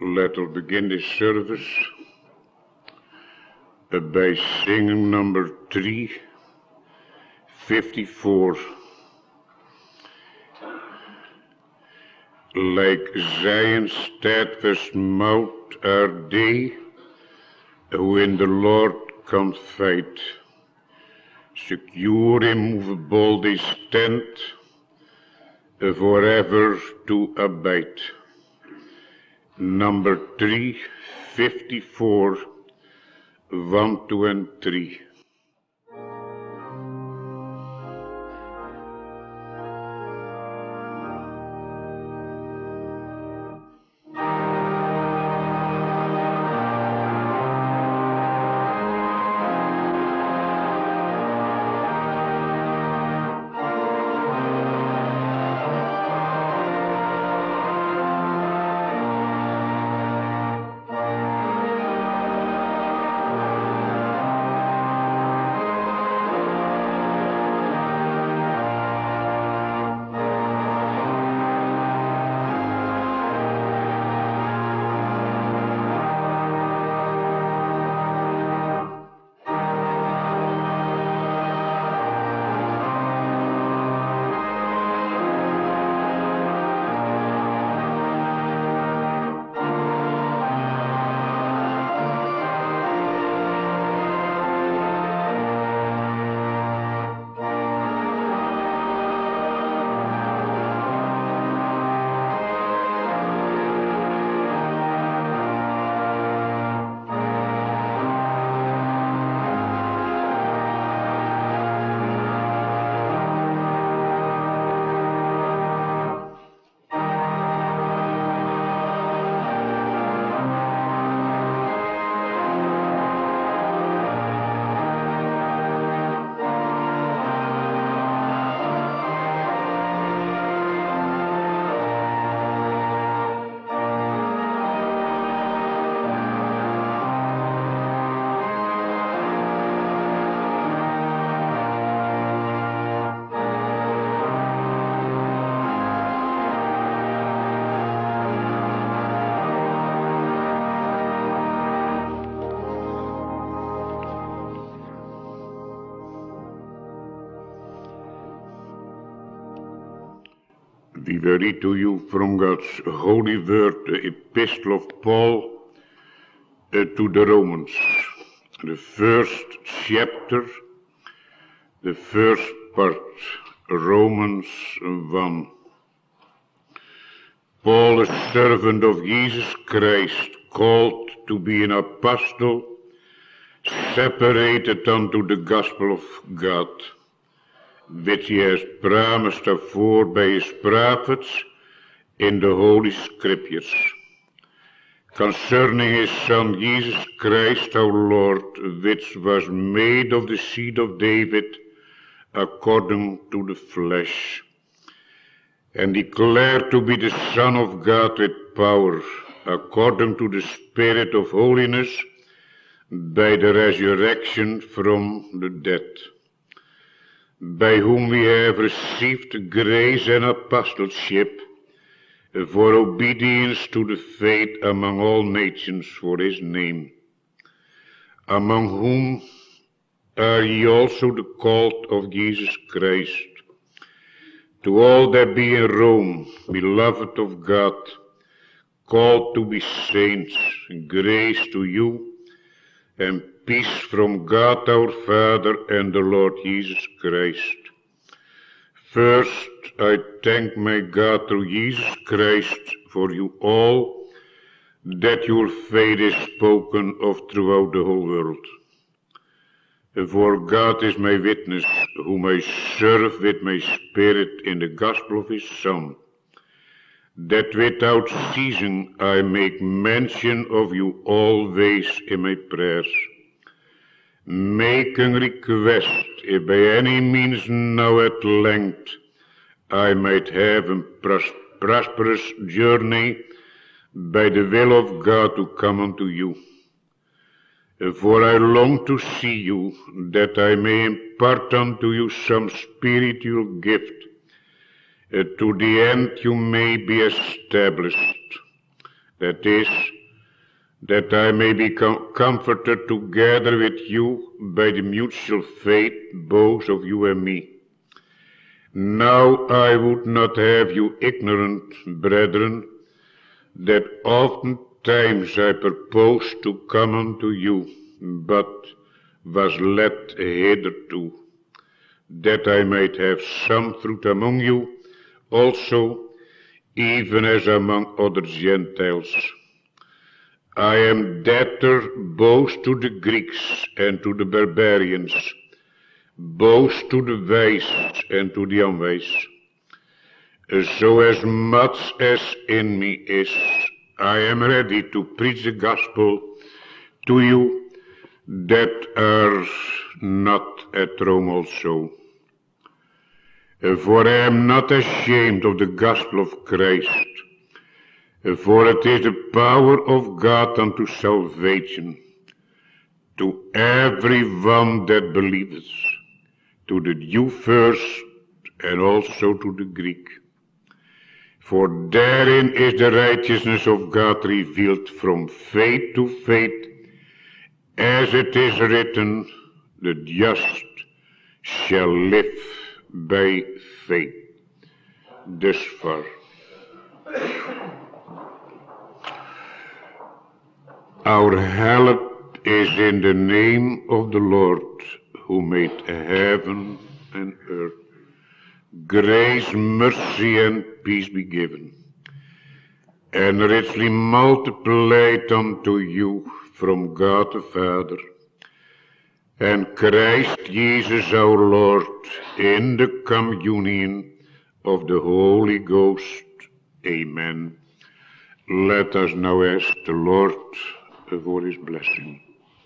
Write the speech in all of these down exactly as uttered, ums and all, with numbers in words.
let us begin this service uh, by singing number three fifty-four. Like Zion's steadfast mount are they who in the Lord confide. Secure, immovable they stand, forever to abide. Number three fifty-four, one, two, and three. We will read to you from God's holy word, the epistle of Paul uh, to the Romans, the first chapter, the first part, Romans one. Paul, a servant of Jesus Christ, called to be an apostle, separated unto the gospel of God, which he has promised afore by his prophets in the Holy Scriptures, concerning his Son Jesus Christ our Lord, which was made of the seed of David according to the flesh, and declared to be the Son of God with power, according to the Spirit of holiness, by the resurrection from the dead, by whom we have received grace and apostleship for obedience to the faith among all nations for his name, among whom are ye also the called of Jesus Christ. To all that be in Rome, beloved of God, called to be saints, grace to you, and peace from God our Father and the Lord Jesus Christ. First, I thank my God through Jesus Christ for you all, that your faith is spoken of throughout the whole world. For God is my witness, whom I serve with my spirit in the gospel of his Son, that without ceasing I make mention of you always in my prayers, making request, if by any means now at length I might have a pros prosperous journey by the will of God to come unto you. For I long to see you, that I may impart unto you some spiritual gift, uh, to the end you may be established, that is, that I may be com comforted together with you by the mutual faith, both of you and me. Now I would not have you ignorant, brethren, that oftentimes I purposed to come unto you, but was led hitherto, that I might have some fruit among you also, even as among other Gentiles. I am debtor both to the Greeks and to the barbarians, both to the wise and to the unwise. So as much as in me is, I am ready to preach the gospel to you that are not at Rome also. For I am not ashamed of the gospel of Christ, for it is the power of God unto salvation, to every one that believeth, to the Jew first, and also to the Greek. For therein is the righteousness of God revealed from faith to faith, as it is written, the just shall live by faith. Thus far. Our help is in the name of the Lord, who made heaven and earth. Grace, mercy, and peace be given, and richly multiplied unto you from God the Father, and Christ Jesus our Lord, in the communion of the Holy Ghost. Amen. Let us now ask the Lord for his blessing.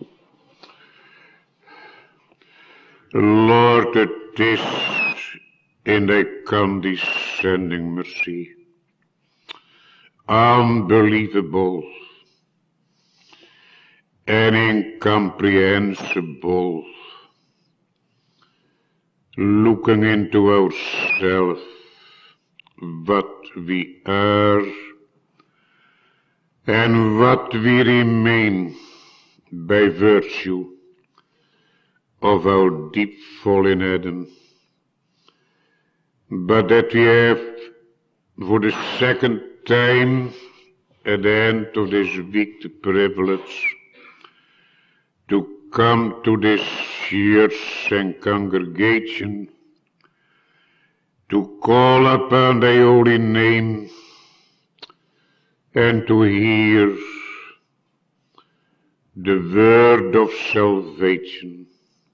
Lord, it is in thy condescending mercy, unbelievable and incomprehensible, looking into ourselves, what we are and what we remain by virtue of our deep fall in Adam, but that we have for the second time at the end of this week the privilege to come to this church and congregation, to call upon thy holy name, and to hear the word of salvation.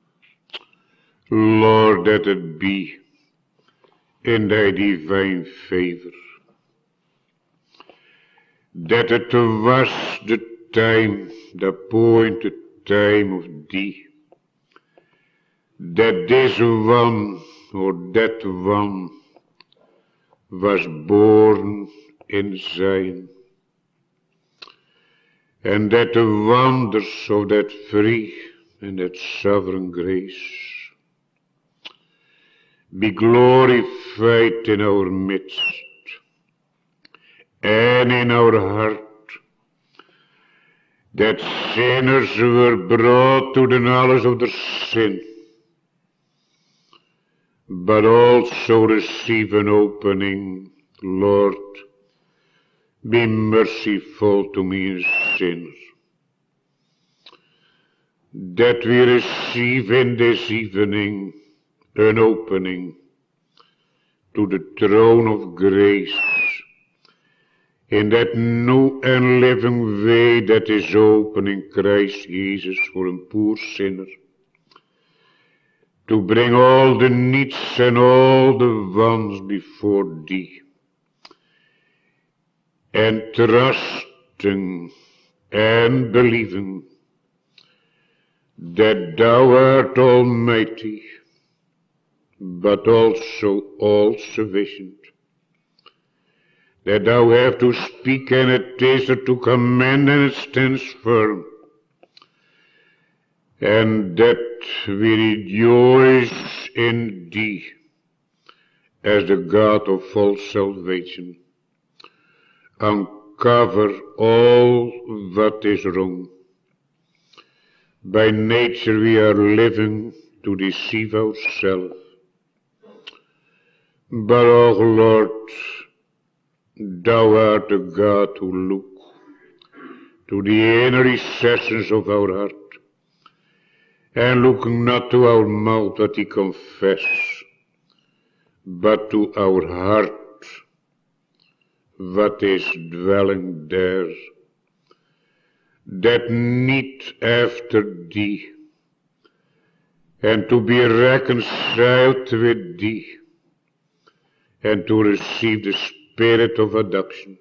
Lord, that it be in thy divine favor, that it was the time, the appointed time of thee, that this one or that one was born in Zion, and that the wonders of that free and that sovereign grace be glorified in our midst and in our heart, that sinners were brought to the knowledge of their sin, but also receive an opening. Lord, be merciful to me, a sinner, that we receive in this evening an opening to the throne of grace, in that new and living way that is open in Christ Jesus for a poor sinner, to bring all the needs and all the wants before thee, and trusting and believing that thou art almighty, but also all sufficient, that thou have to speak and it is to command and it stands firm, and that we rejoice in thee as the God of all salvation, cover all that is wrong. By nature we are living to deceive ourselves. But, O Lord, Thou art the God who look to the inner recesses of our heart, and look not to our mouth that we confess, but to our heart what is dwelling there, that need after Thee, and to be reconciled with Thee, and to receive the spirit of adoption,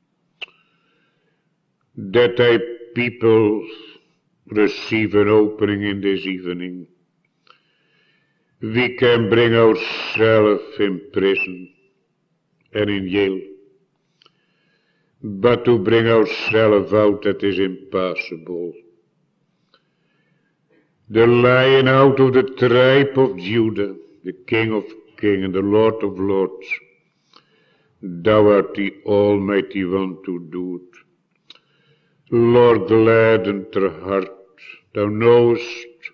that Thy people receive an opening in this evening. We can bring ourselves in prison and in jail, but to bring ourselves out, that is impossible. The Lion out of the tribe of Judah, the King of kings and the Lord of lords, Thou art the Almighty One to do it. Lord, gladden their heart. Thou knowest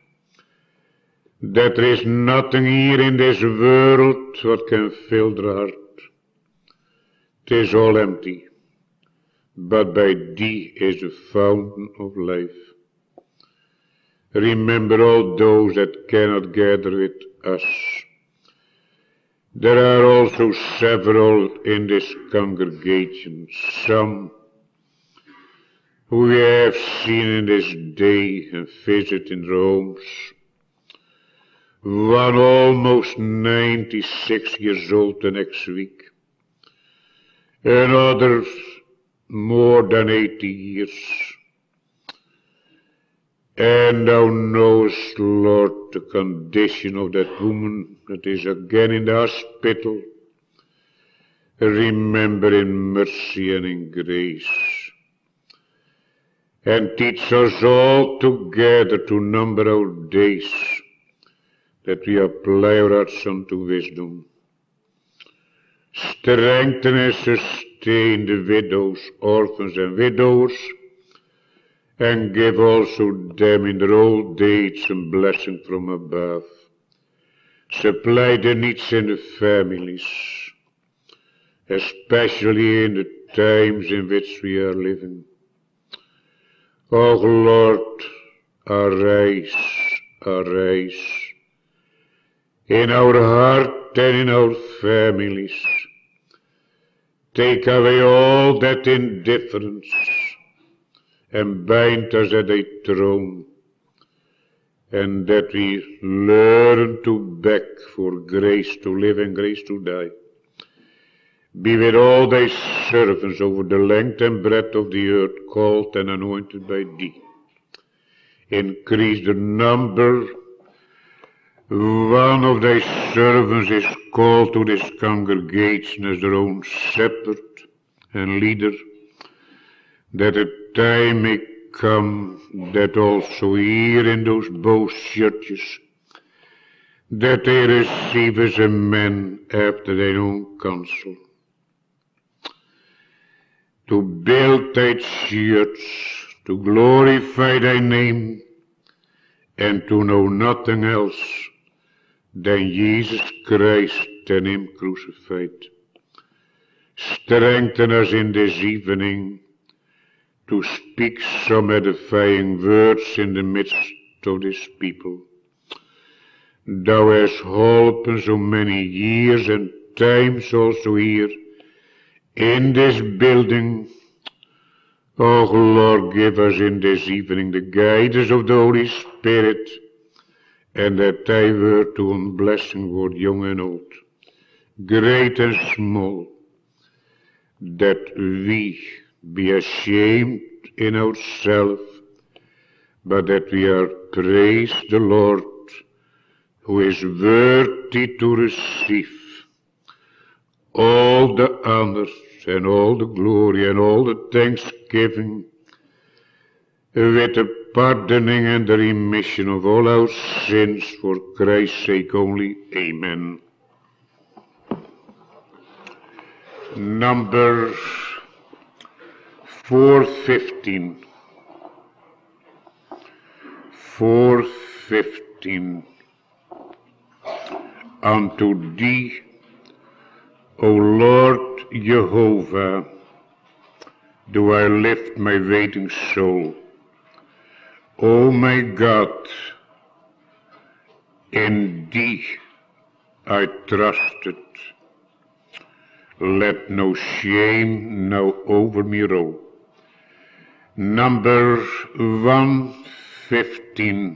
that there is nothing here in this world what can fill their heart. 'Tis all empty, but by Thee is the fountain of life. Remember all those that cannot gather with us. There are also several in this congregation, some who we have seen in this day and visit in homes. One almost ninety-six years old the next week, and others more than eighty years. And Thou knowest, Lord, the condition of that woman that is again in the hospital. Remember in mercy and in grace, and teach us all together to number our days, that we apply our hearts unto wisdom. Strengthen and sustain the widows, orphans, and widowers, and give also them in their old age some blessing from above. Supply the needs in the families, especially in the times in which we are living. O Lord, arise, arise, in our heart and in our families. Take away all that indifference, and bind us at Thy throne, and that we learn to beg for grace to live and grace to die. Be with all Thy servants over the length and breadth of the earth, called and anointed by Thee. Increase the number. One of Thy servants is called to this congregation as their own shepherd and leader, that a time may come that also here in those both churches, that they receive as a man after their own counsel, to build Thy church, to glorify Thy name, and to know nothing else than Jesus Christ and Him crucified. Strengthen us in this evening to speak some edifying words in the midst of this people. Thou hast holpen so many years and times also here in this building. O Lord, give us in this evening the guidance of the Holy Spirit, and that Thy word to a blessing for young and old, great and small, that we be ashamed in ourselves, but that we are praise the Lord, who is worthy to receive all the honors and all the glory and all the thanksgiving, with the pardoning and the remission of all our sins, for Christ's sake only. Amen. Number four fifteen. four fifteen. Unto thee, O Lord Jehovah, do I lift my waiting soul. O my God, in thee I trusted. Let no shame now over me roll. Number one fifteen.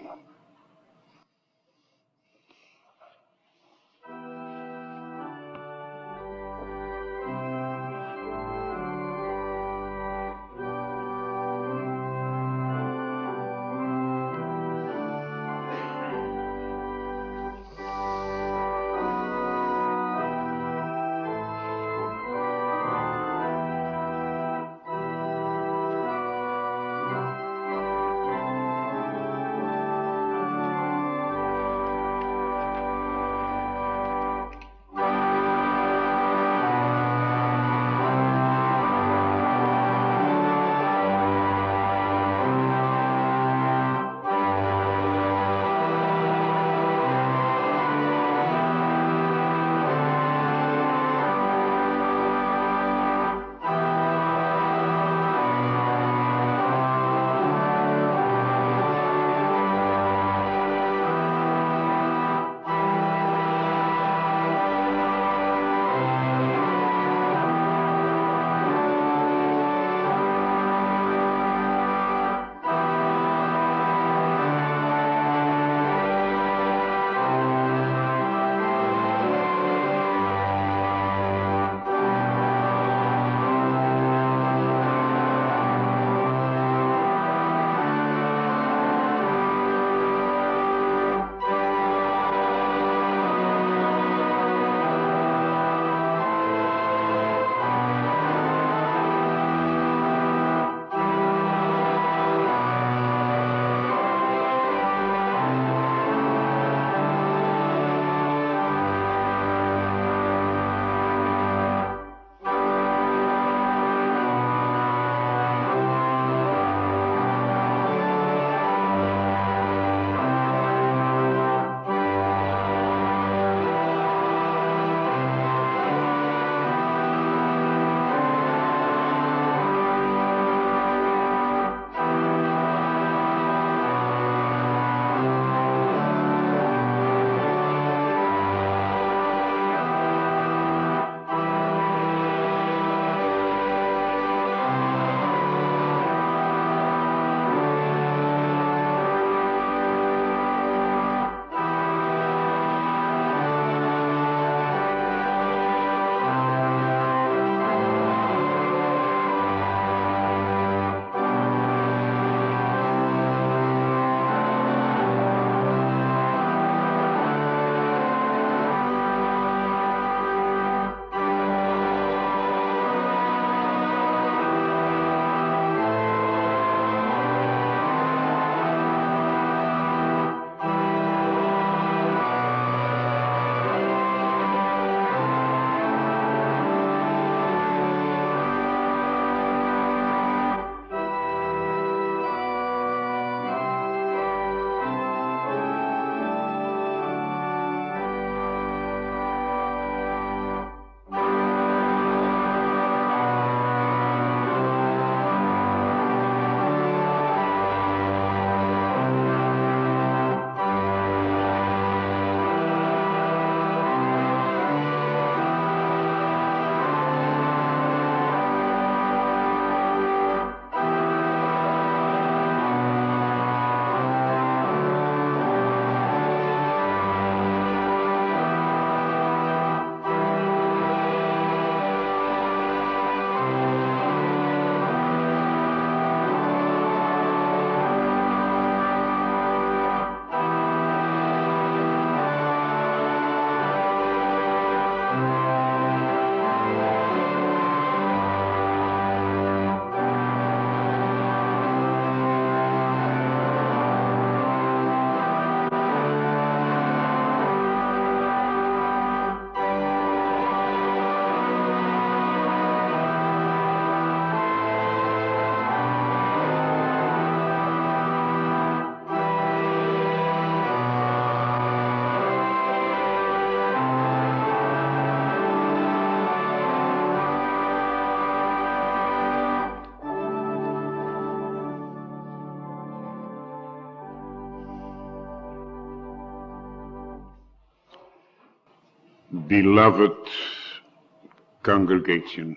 Beloved congregation,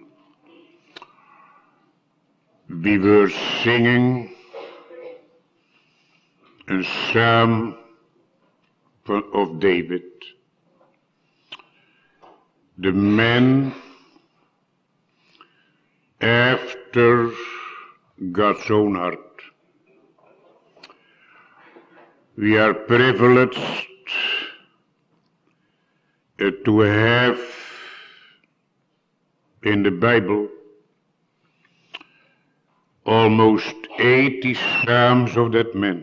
we were singing a psalm of David, the man after God's own heart. We are privileged uh, to have in the Bible almost eighty psalms of that man.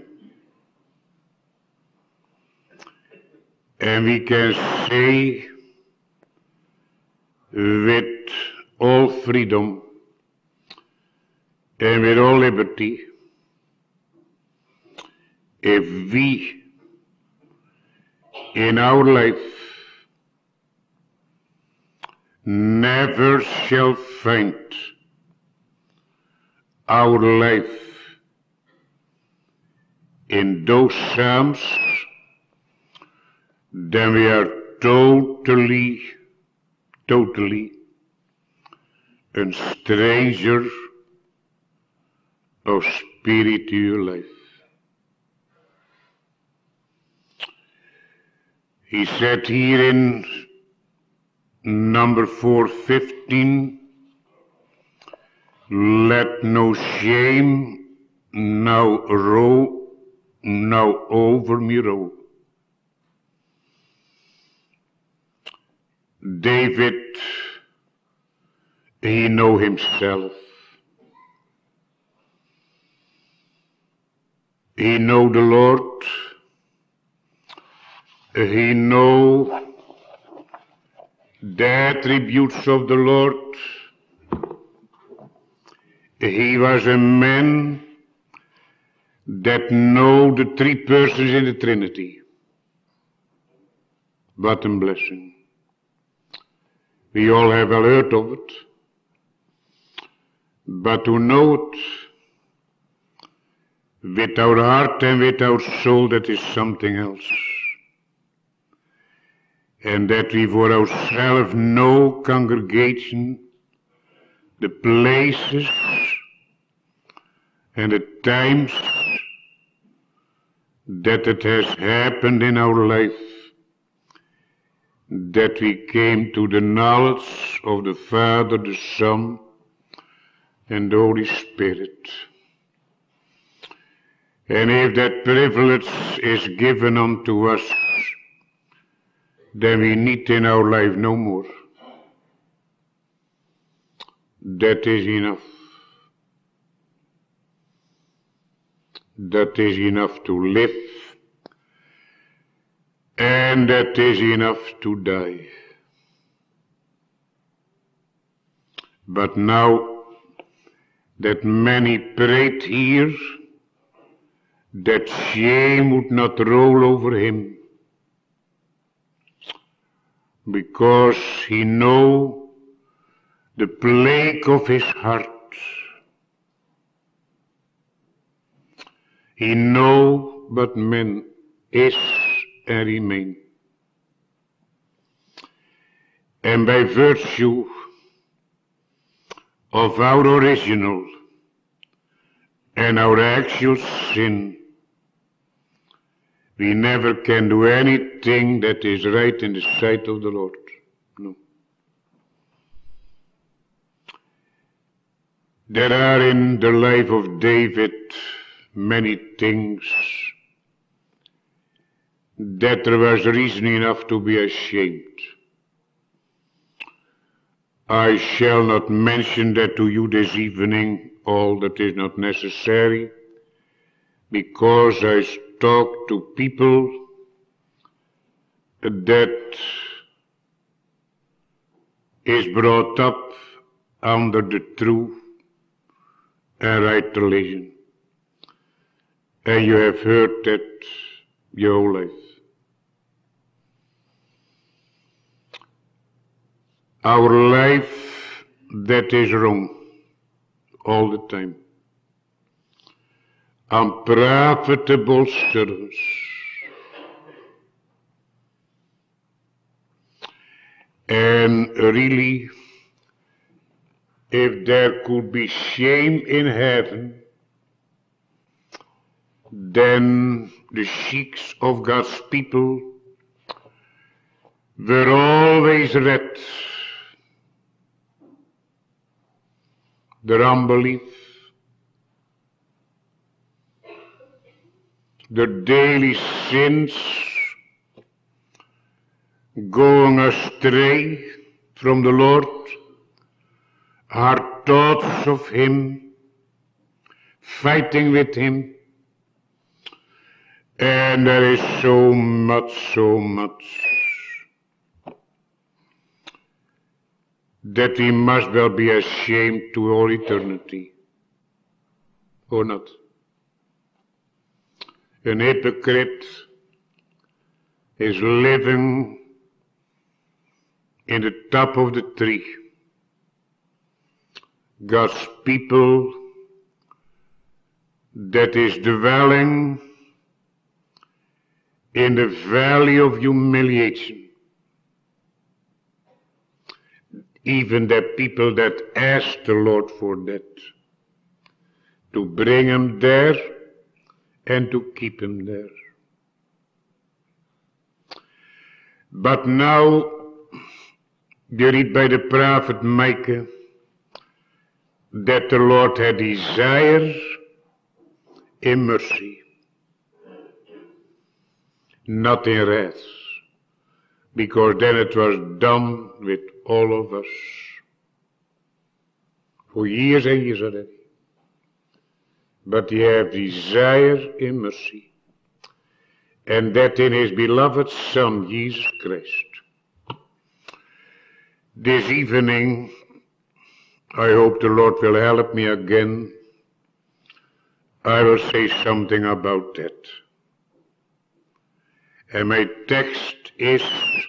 And we can say with all freedom and with all liberty, if we in our life never shall find our life in those psalms, then we are totally, totally a stranger of spiritual life. He said here in number four fifteen, let no shame now roll, now over me roll. David, he know himself. He know the Lord. He know the attributes of the Lord. He was a man that know the three persons in the Trinity. What a blessing. We all have well heard of it. But to know it with our heart and with our soul, that is something else. And that we for ourselves know, congregation, the places and the times that it has happened in our life, that we came to the knowledge of the Father, the Son, and the Holy Spirit. And if that privilege is given unto us, then we need in our life no more. That is enough. That is enough to live, and that is enough to die. But now that many prayed here, that shame would not roll over him, because he know the plague of his heart. He know but man is and remain. And by virtue of our original and our actual sin, we never can do anything that is right in the sight of the Lord. No. There are in the life of David many things that there was reason enough to be ashamed. I shall not mention that to you this evening, all that is not necessary, because I talk to people that is brought up under the true and right religion. And you have heard that your whole life. Our life that is wrong all the time. Unprofitable service. And really, if there could be shame in heaven, then the sheiks of God's people were always red. Their unbelief, the daily sins, going astray from the Lord, our thoughts of Him, fighting with Him, and there is so much, so much that we must well be ashamed to all eternity, or not. An hypocrite is living in the top of the tree. God's people that is dwelling in the valley of humiliation. Even the people that ask the Lord for that, to bring him there and to keep him there. But now, you read by the prophet Micah that the Lord had desire in mercy, not in wrath, because then it was done with all of us for years and years already. But he had desire in mercy, and that in his beloved Son, Jesus Christ. This evening, I hope the Lord will help me again. I will say something about that. And my text is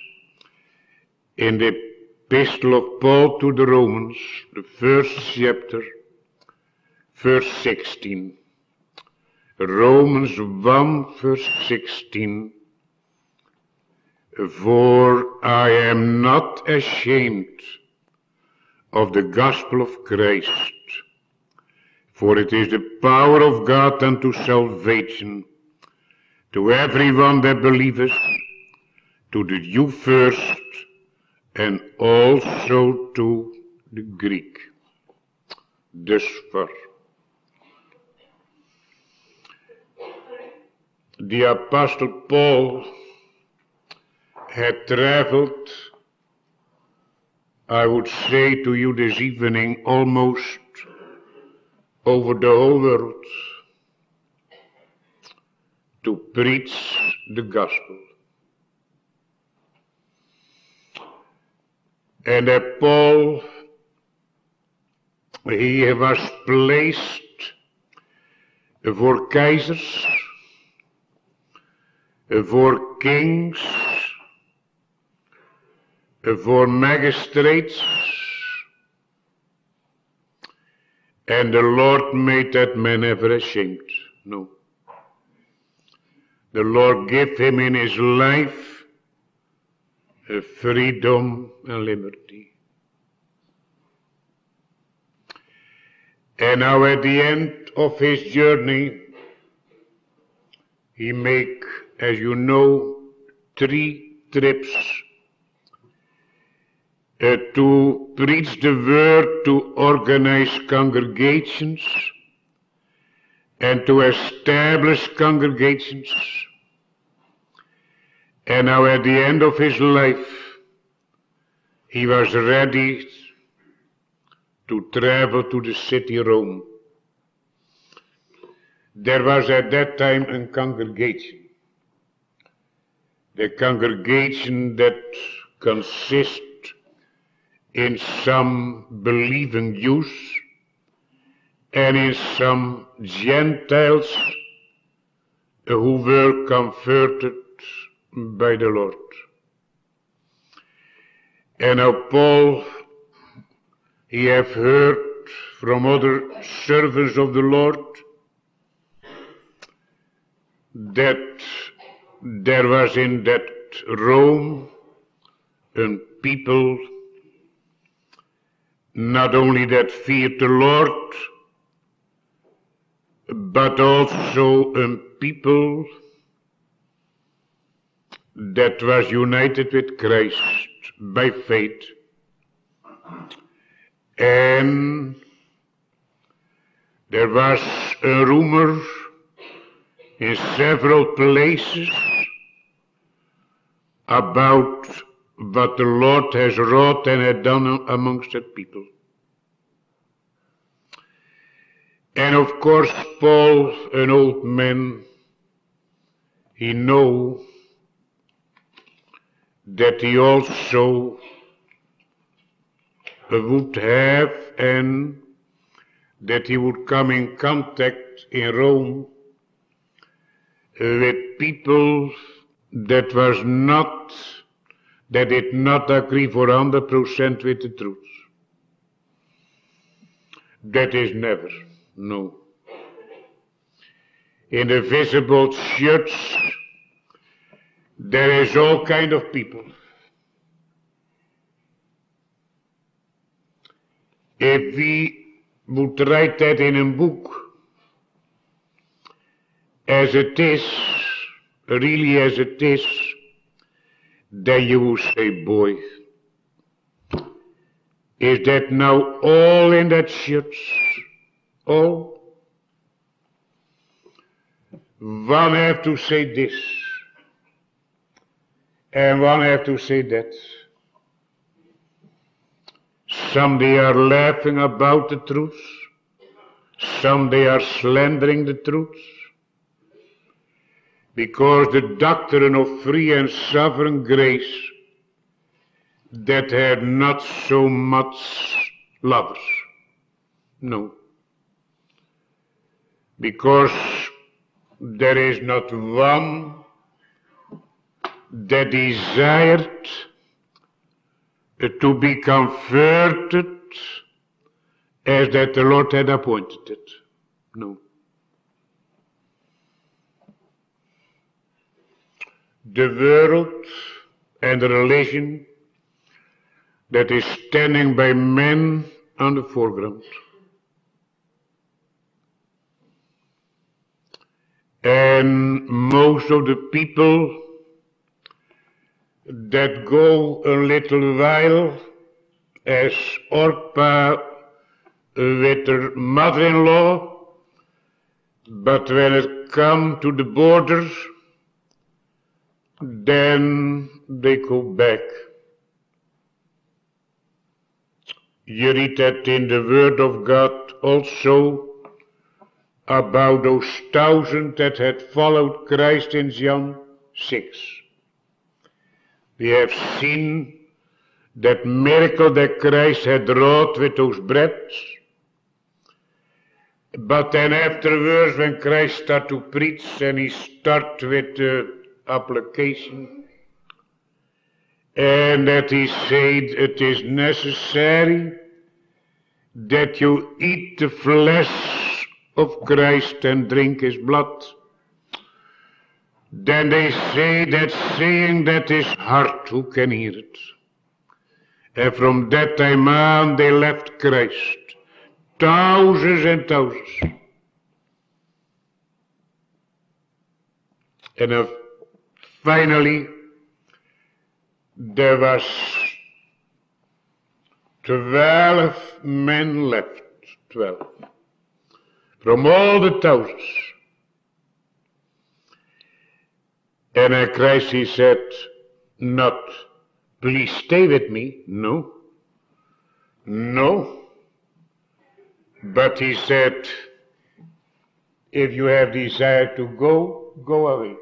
in the epistle of Paul to the Romans, the first chapter, verse sixteen. Romans one, verse sixteen. For I am not ashamed of the gospel of Christ, for it is the power of God unto salvation to everyone that believeth, to the Jew first, and also to the Greek. Thus far. The Apostle Paul had traveled, I would say to you this evening, almost over the whole world to preach the gospel. And that Paul, he was placed for keizers, for kings, for magistrates, and the Lord made that man never ashamed. No. The Lord gave him in his life a freedom and liberty. And now at the end of his journey, he make, as you know, three trips uh, to preach the word, to organize congregations, and to establish congregations. And now at the end of his life, he was ready to travel to the city Rome. There was at that time a congregation. The congregation that consists in some believing Jews and in some Gentiles who were converted by the Lord. And now Paul, he have heard from other servants of the Lord that there was in that Rome a people not only that feared the Lord, but also a people that was united with Christ by faith. And there was a rumor in several places about what the Lord has wrought and had done amongst that people. And of course, Paul, an old man, he knew that he also would have and that he would come in contact in Rome with people that was not, that did not agree for one hundred percent with the truth. That is never, no. In the visible church, there is all kind of people. If we would write that in a book, as it is, really as it is, then you will say, boy, is that now all in that church? All? One have to say this, and one have to say that. Some they are laughing about the truth, some they are slandering the truth, because the doctrine of free and sovereign grace that had not so much lovers. No. Because there is not one that desired to be converted as that the Lord had appointed it. No. The world and the religion that is standing by men on the foreground. And most of the people that go a little while as Orpah with her mother-in-law, but when it comes to the borders, then they go back. You read that in the Word of God also about those thousand that had followed Christ in John six. We have seen that miracle that Christ had wrought with those breads. But then afterwards, when Christ started to preach and he started with the application, and that he said it is necessary that you eat the flesh of Christ and drink his blood. Then they say that saying that is hard, who can hear it? And from that time on they left Christ. Thousands and thousands. And uh, finally there was twelve men left. Twelve. From all the thousands. And at Christ he said, not, please stay with me. No. No. But he said, if you have desire to go, go away.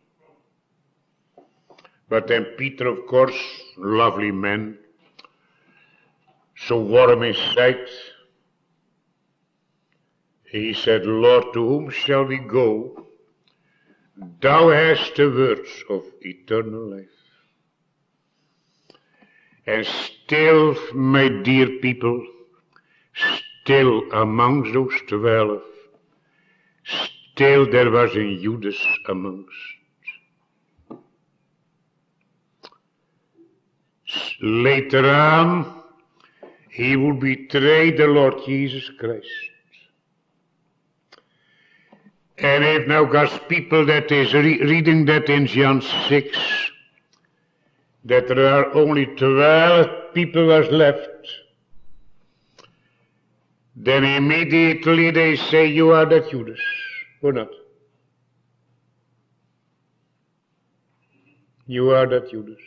But then Peter, of course, lovely man, so warm inside, he said, Lord, to whom shall we go? Thou hast the words of eternal life. And still, my dear people, still amongst those twelve, still there was a Judas amongst. later on, he would betray the Lord Jesus Christ. And if now God's people that is re reading that in John six, that there are only twelve people was left, then immediately they say, you are that Judas, or not? You are that Judas.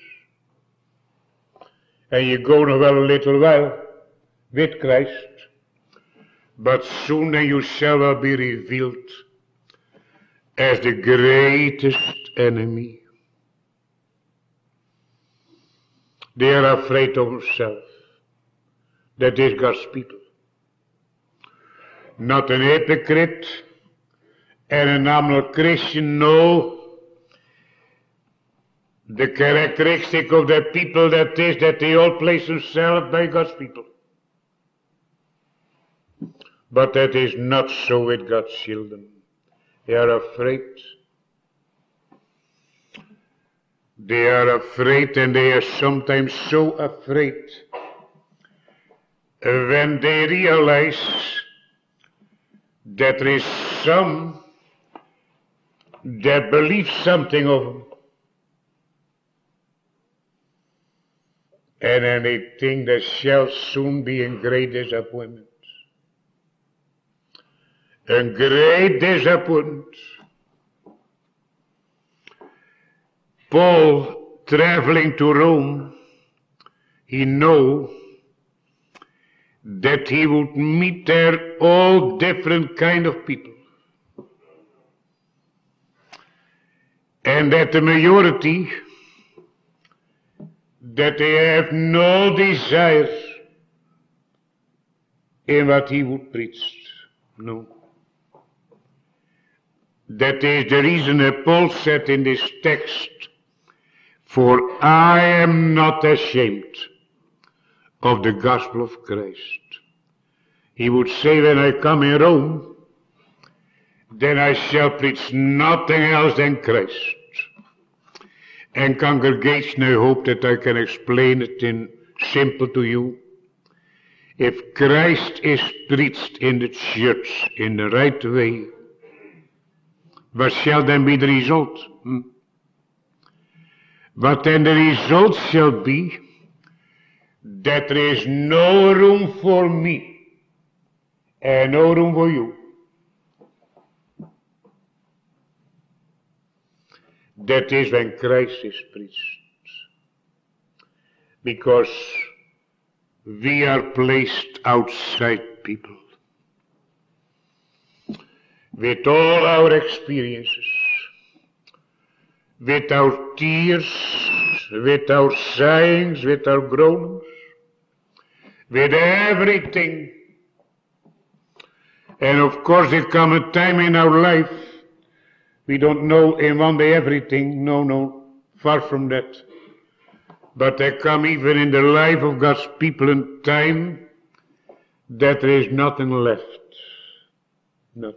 And you go now well a little while with Christ, but soon then you shall well be revealed as the greatest enemy. They are afraid of themselves. That is God's people. Not an hypocrite and a nominal Christian, no. The characteristic of the people that is that they all place themselves by God's people. But that is not so with God's children. They are afraid. They are afraid, and they are sometimes so afraid when they realize that there is some that believe something of them. And then they think they shall soon be in great disappointment. A great disappointment. Paul, traveling to Rome, he knew that he would meet there all different kind of people. And that the majority, that they have no desire in what he would preach. No. That is the reason that Paul said in this text, for I am not ashamed of the gospel of Christ. He would say, when I come in Rome, then I shall preach nothing else than Christ. And congregation, I hope that I can explain it in simple to you. If Christ is preached in the church in the right way, what shall then be the result? Hmm? But then the result shall be that there is no room for me and no room for you. That is when Christ is preached. Because we are placed outside people. With all our experiences, with our tears, with our sighings, with our groans, with everything. And of course there comes a time in our life, we don't know in one day everything, no, no, far from that. But there come even in the life of God's people a time that there is nothing left. Nothing.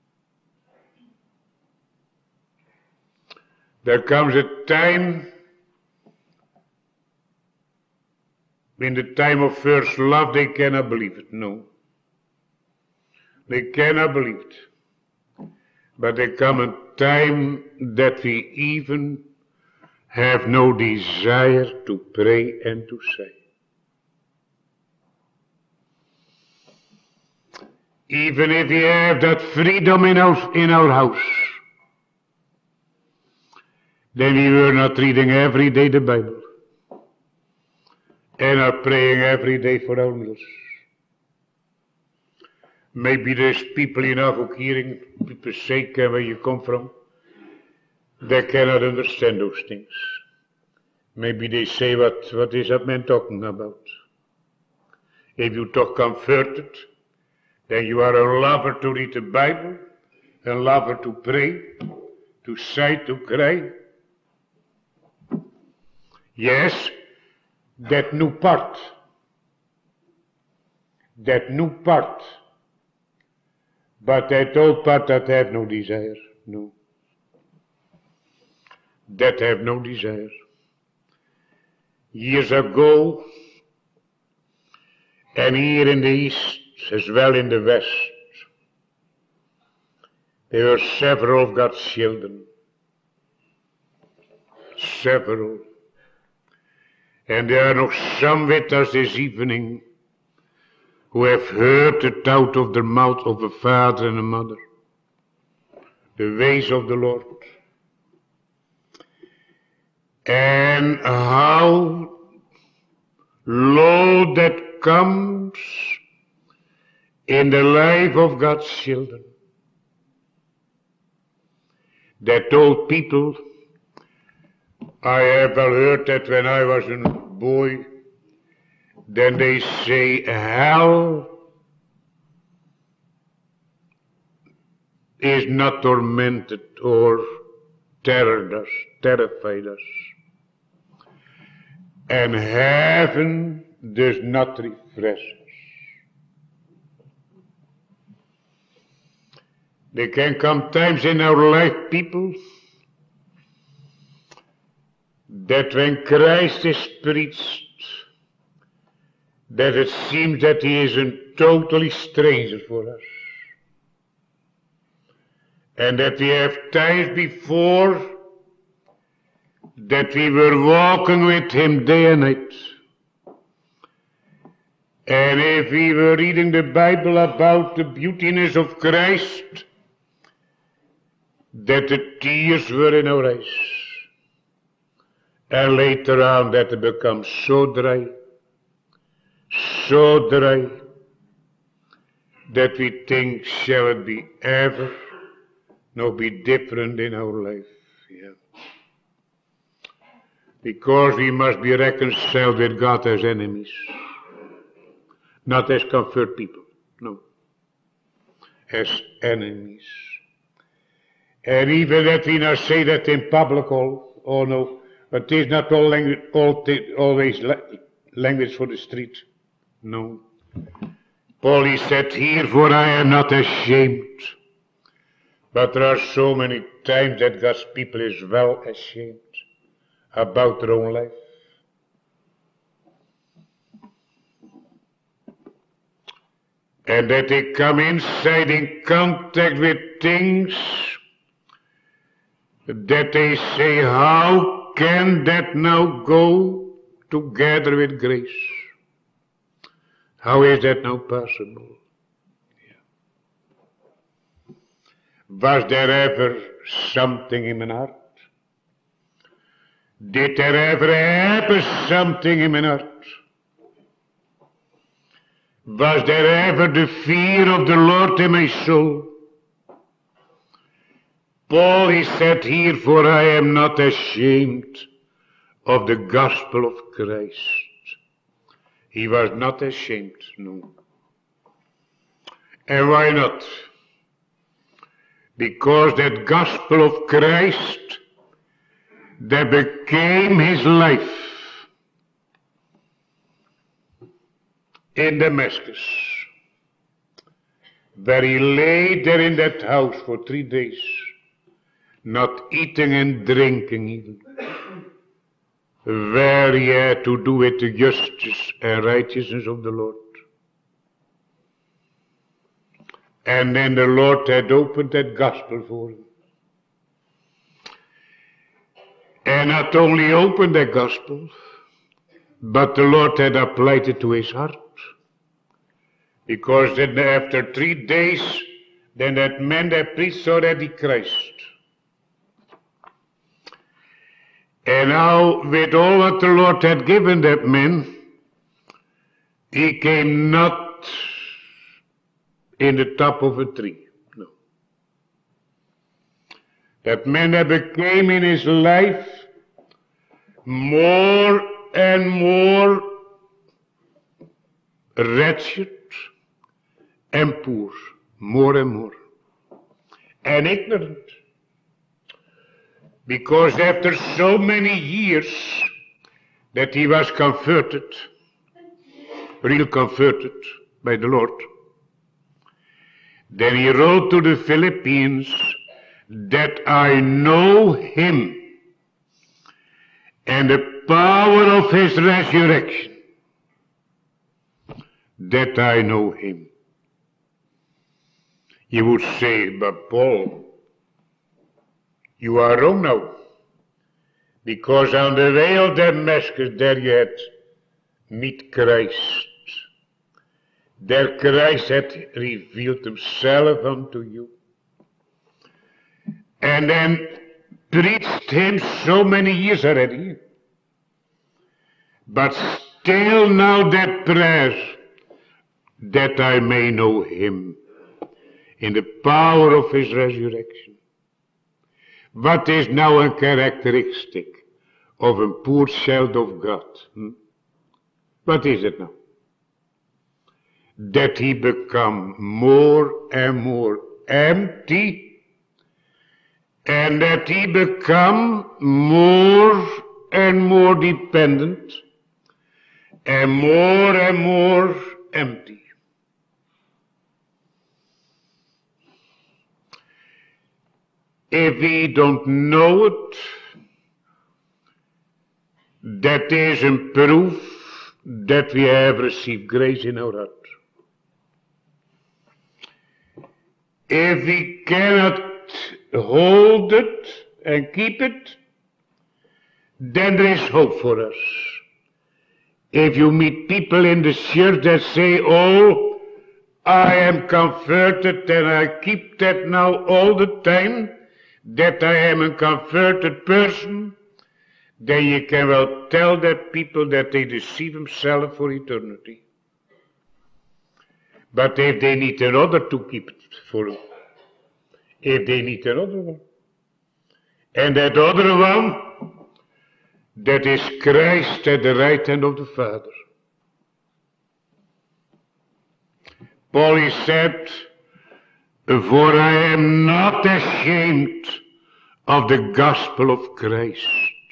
There comes a time, in the time of first love, they cannot believe it, no. They cannot believe it. But there comes a time that we even have no desire to pray and to say. Even if we have that freedom in our, in our house, then we were not reading every day the Bible and are praying every day for our meals. Maybe there's people in Avok hearing people say, where you come from, they cannot understand those things. Maybe they say, what, what is that man talking about? If you talk converted, then you are a lover to read the Bible, a lover to pray, to sigh, to cry. Yes, that new part, that new part, but that old part that have no desire, no. That have no desire. years ago, and here in the East as well in the West, there were several of God's children. Several. And there are nog some with us this evening who have heard it out of the mouth of a father and a mother, the ways of the Lord, and how low that comes in the life of God's children. That old people, I have well heard that when I was a boy, then they say hell is not tormented or terrored us, terrified us. And heaven does not refresh us. There can come times in our life, people, that when Christ is preached, that it seems that he is a totally stranger for us. And that we have times before that we were walking with him day and night. And if we were reading the Bible about the beautiness of Christ, that the tears were in our eyes. And later on that it becomes so dry, so dry, that we think, shall it be ever, no be different in our life? Yeah. Because we must be reconciled with God as enemies, not as comfort people, no, as enemies. And even that we not say that in public, all, oh no, it is not all language, all always language for the street. No. Paul he said, here for I am not ashamed. But there are so many times that God's people is well ashamed about their own life. And that they come inside in contact with things that they say, how can that now go together with grace? How is that now possible? Yeah. Was there ever something in my heart? Did there ever happen something in my heart? Was there ever the fear of the Lord in my soul? Paul, he said here, for I am not ashamed of the gospel of Christ. He was not ashamed, no. And why not? Because that gospel of Christ, that became his life in Damascus, where he lay there in that house for three days, not eating and drinking even, where he had to do with the justice and righteousness of the Lord. And then the Lord had opened that gospel for him. And not only opened that gospel, but the Lord had applied it to his heart. Because then after three days, then that man that preached already Christ. And now, with all that the Lord had given that man, he came not in the top of a tree. No. That man that became in his life more and more wretched and poor, more and more, and ignorant. Because after so many years that he was converted, real converted by the Lord, then he wrote to the Philippians that I know him and the power of his resurrection, that I know him. You would say, but Paul, you are wrong now, because on the way of Damascus there you had meet Christ. There Christ had revealed himself unto you, and then preached him so many years already, but still now that prayer, that I may know him in the power of his resurrection. What is now a characteristic of a poor child of God? Hmm? What is it now? That he become more and more empty, and that he become more and more dependent, and more and more empty. If we don't know it, that is a proof that we have received grace in our heart. If we cannot hold it and keep it, then there is hope for us. If you meet people in the church that say, oh, I am converted and I keep that now all the time, that I am a converted person, then you can well tell that people that they deceive themselves for eternity. But if they need another to keep it for them, if they need another one, and that other one, that is Christ at the right hand of the Father. Paul he said, for I am not ashamed of the gospel of Christ.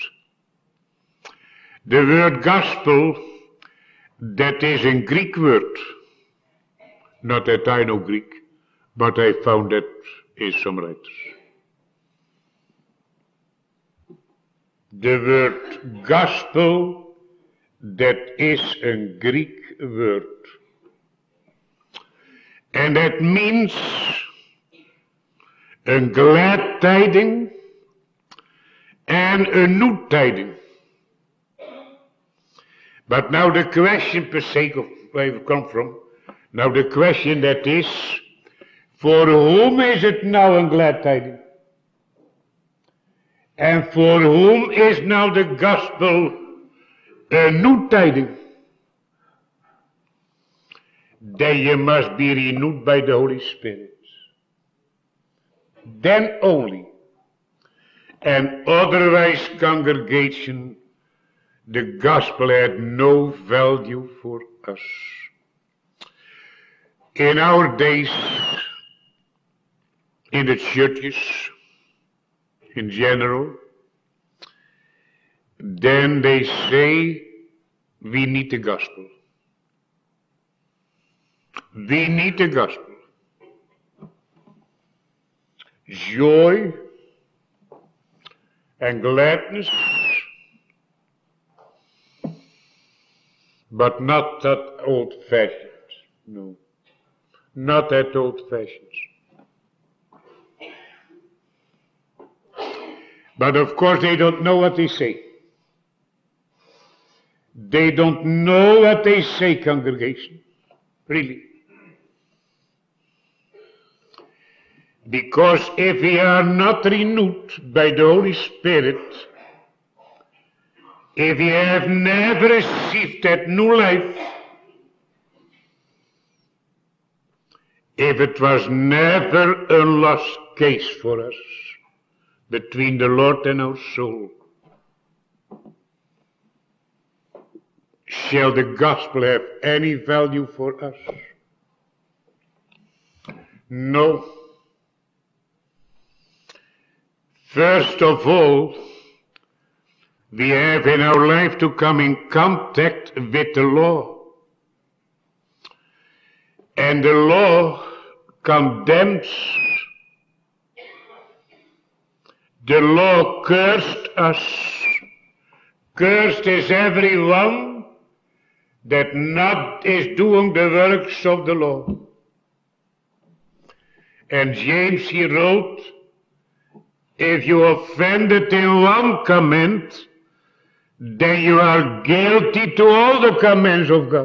The word gospel, that is a Greek word. Not that I know Greek, but I found that in some writers. The word gospel, that is a Greek word. And that means a glad tiding and a new tiding. But now the question per se of where we come from, now the question that is, for whom is it now a glad tiding? And for whom is now the gospel a new tiding? Then you must be renewed by the Holy Spirit. Then only. And otherwise, congregation, the gospel had no value for us. In our days, in the churches, in general, then they say we need the gospel. We need the gospel. Joy and gladness, but not that old-fashioned. No, not that old-fashioned. But of course they don't know what they say. They don't know what they say, congregation. Really. Because if we are not renewed by the Holy Spirit, if we have never received that new life, if it was never a lost case for us between the Lord and our soul, shall the gospel have any value for us? No. First of all, we have in our life to come in contact with the law. And the law condemns. The law cursed us, Cursed is everyone that not is doing the works of the law. And James he wrote, if you offended in one command, then you are guilty to all the commands of God.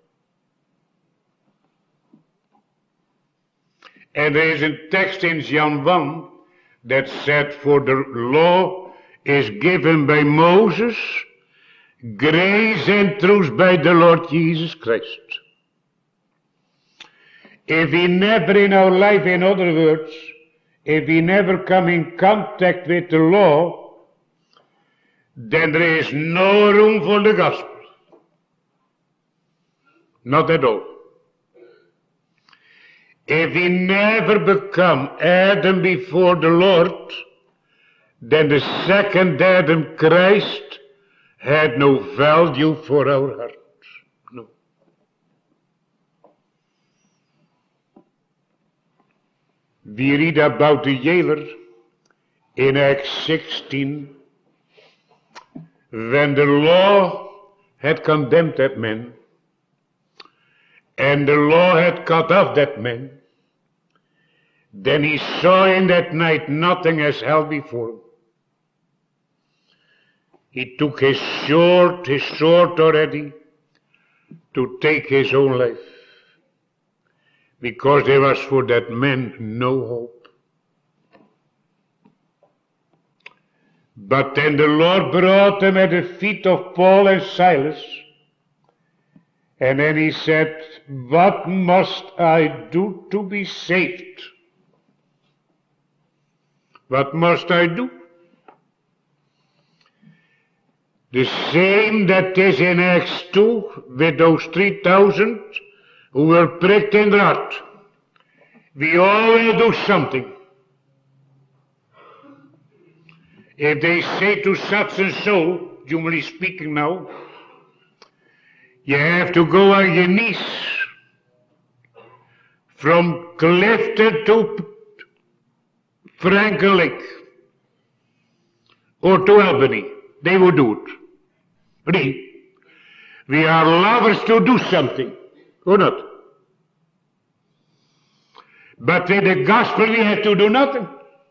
And there is a text in John one that said, for the law is given by Moses, grace and truth by the Lord Jesus Christ. If we never in our life, in other words, if we never come in contact with the law, then there is no room for the gospel. Not at all. If we never become Adam before the Lord, then the second Adam, Christ, had no value for our hearts. No. We read about the jailer in Acts sixteen, when the law had condemned that man, and the law had cut off that man, then he saw in that night nothing as hell before him. He took his sword, his sword already, to take his own life, because there was for that man no hope. But then the Lord brought him at the feet of Paul and Silas, and then he said, what must I do to be saved? What must I do? The same that is in Acts two with those three thousand who were pricked in the heart. We all will do something. If they say to such and so, humanly speaking now, you have to go on your knees from Clifton to Franklin Lake or to Albany, they would do it. Really? We are lovers to do something, or not? But with the gospel we have to do nothing.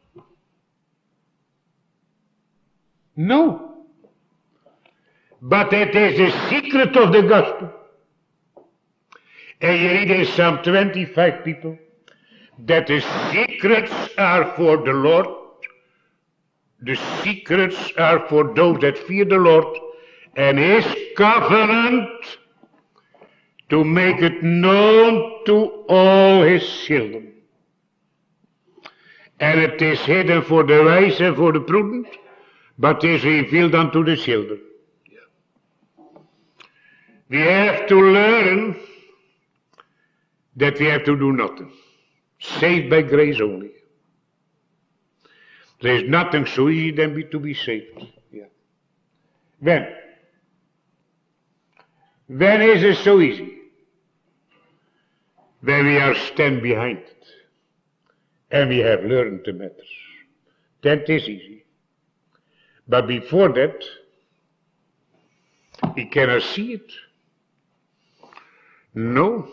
No. But it is the secret of the gospel. And you read in Psalm twenty-five, people, that the secrets are for the Lord. The secrets are for those that fear the Lord, and his covenant to make it known to all his children. And it is hidden for the wise and for the prudent, but is revealed unto the children. We have to learn that we have to do nothing. Saved by grace only. There is nothing so easy than be to be saved. Yeah. When? When is it so easy? When we are stand behind it. And we have learned the matters. That is easy. But before that, we cannot see it. No.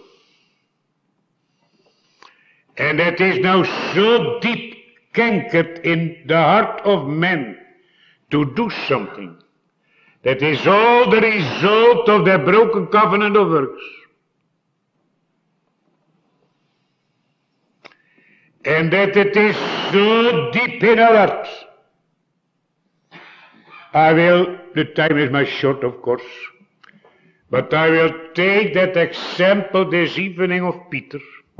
And that is now so deep cankered in the heart of man to do something. That is all the result of their broken covenant of works. And that it is so deep in our hearts. I will, the time is much short, of course, but I will take that example this evening of Peter.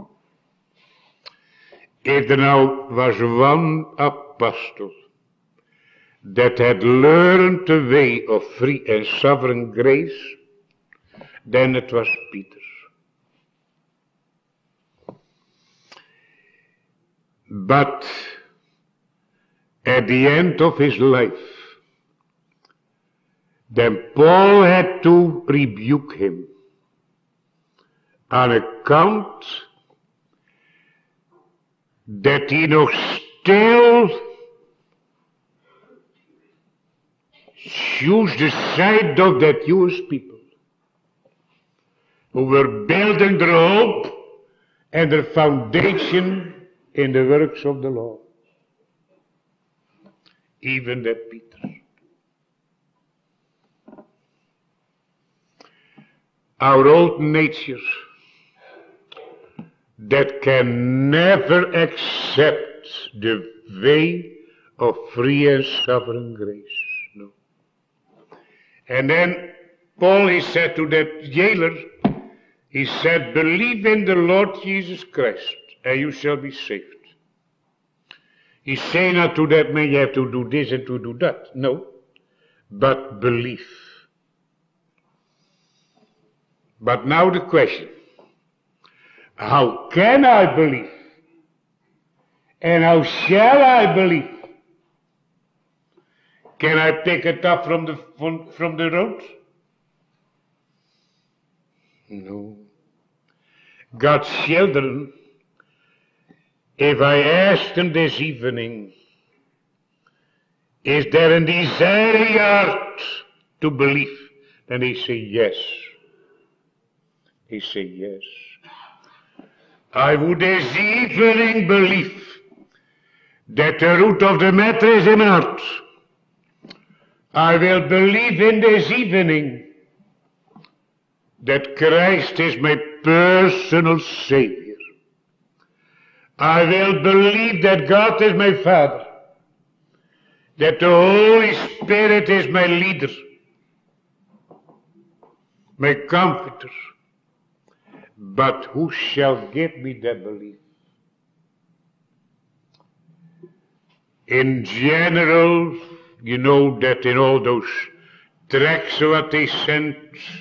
If there now was one apostle that had learned the way of free and sovereign grace, then it was Peter. But at the end of his life, then Paul had to rebuke him on account that he now still choose the side of that Jewish people who were building their hope and their foundation in the works of the law. Even that Peter. Our old nature that can never accept the way of free and sovereign grace. No. And then Paul, he said to that jailer, he said, believe in the Lord Jesus Christ and you shall be saved. He say not to that man, you have to do this and to do that. No, but believe. But now the question, how can I believe? And how shall I believe? Can I pick it up from the, from, from the road? No. God's children, if I ask them this evening, is there a desire in your heart to believe? Then they say yes. They say yes. I would this evening believe that the root of the matter is in my heart. I will believe in this evening that Christ is my personal Savior. I will believe that God is my Father, that the Holy Spirit is my leader, my comforter. But who shall give me that belief? In general, you know that in all those tracts what they sent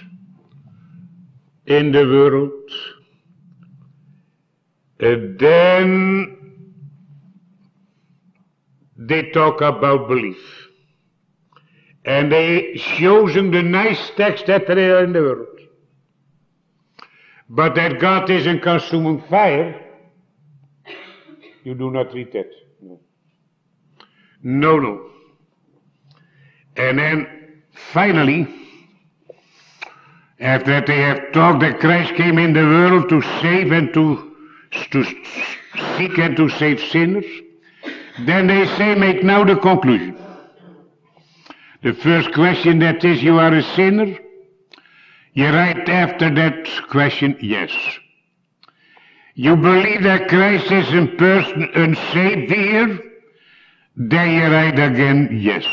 in the world, and then they talk about belief. And they chosen the nice text that there are in the world. But that God is a consuming fire, you do not read that. No. No, no. And then finally, after that they have talked that Christ came in the world to save and to, to seek and to save sinners, then they say, make now the conclusion. The first question that is, you are a sinner? You write after that question, yes. You believe that Christ is in person a Savior? Then you write again, yes.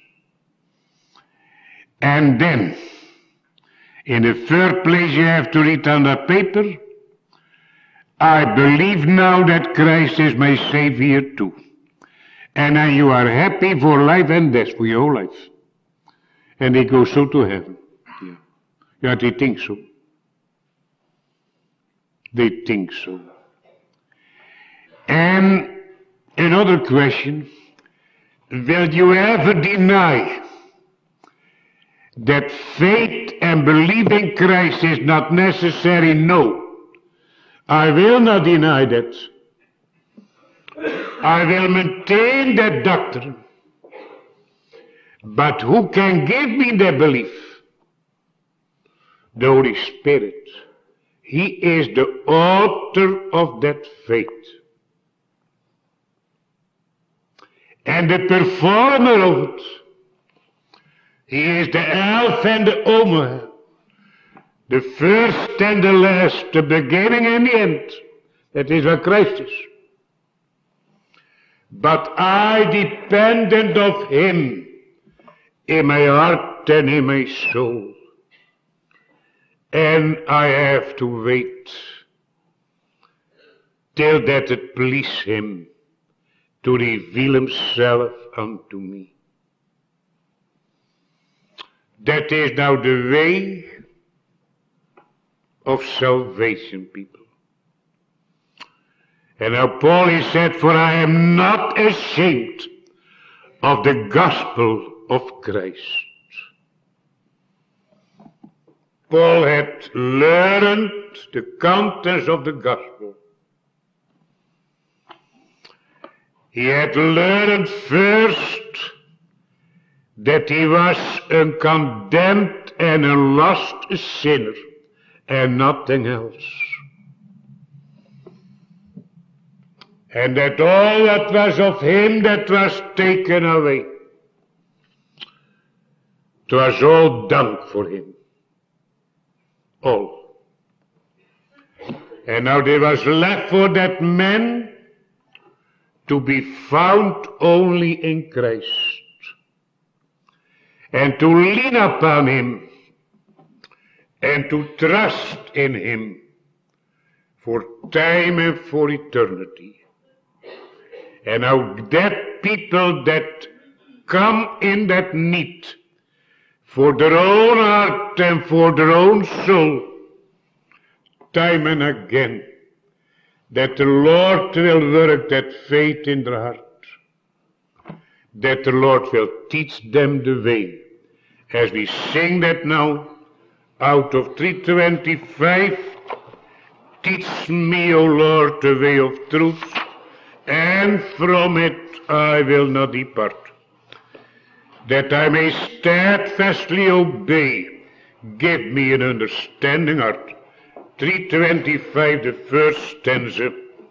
And then, in the third place you have to read on the paper, I believe now that Christ is my Savior too. And then you are happy for life and death, for your whole life. And they go so to heaven. Yeah, yeah, they think so. They think so. And another question, will you ever deny that faith and believing Christ is not necessary? No. I will not deny that. I will maintain that doctrine. But who can give me that belief? The Holy Spirit. He is the author of that faith. And the performer of it. He is the Alpha and the Omega. The first and the last, the beginning and the end. That is what Christ is. But I dependent of Him in my heart and in my soul. And I have to wait till that it please Him to reveal Himself unto me. That is now the way of salvation, people. And now Paul, he said, for I am not ashamed of the gospel of Christ. Paul had learned the contents of the gospel. He had learned first that he was a condemned and a lost sinner, and nothing else. And that all that was of him that was taken away, it was all done for him. All. And now there was left for that man to be found only in Christ, and to lean upon him, and to trust in him for time and for eternity. And now that people that come in that need for their own heart and for their own soul, time and again, that the Lord will work that faith in their heart, that the Lord will teach them the way, as we sing that now, out of three twenty-five, teach me, O Lord, the way of truth, and from it I will not depart, that I may steadfastly obey. Give me an understanding heart. three twenty-five, the first stanza.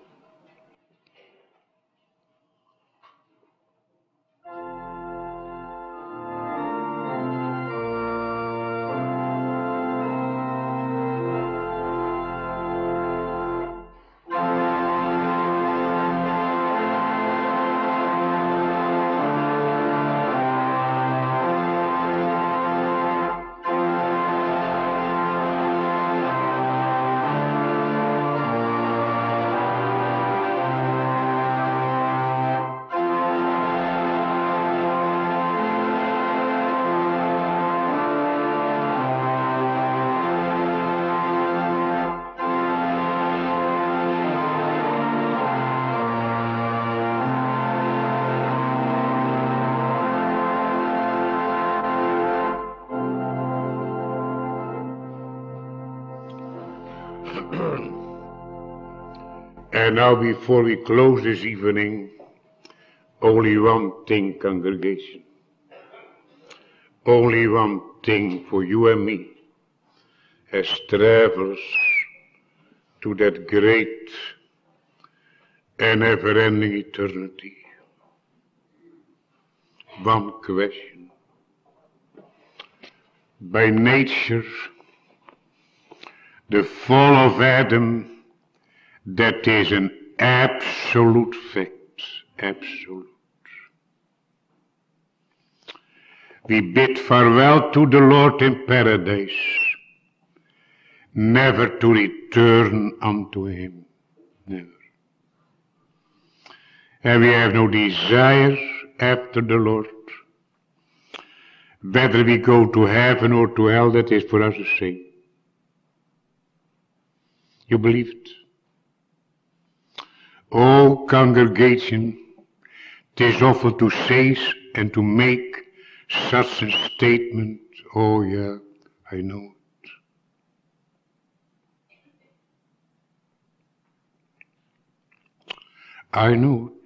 And now, before we close this evening, only one thing, congregation. Only one thing for you and me, as travelers to that great and never-ending eternity. One question. By nature, the fall of Adam, that is an absolute fact, absolute. We bid farewell to the Lord in paradise, never to return unto him, never. And we have no desire after the Lord. Whether we go to heaven or to hell, that is for us the same. You believe it? Oh, congregation, it is awful to say and to make such a statement. Oh, yeah, I know it. I know it.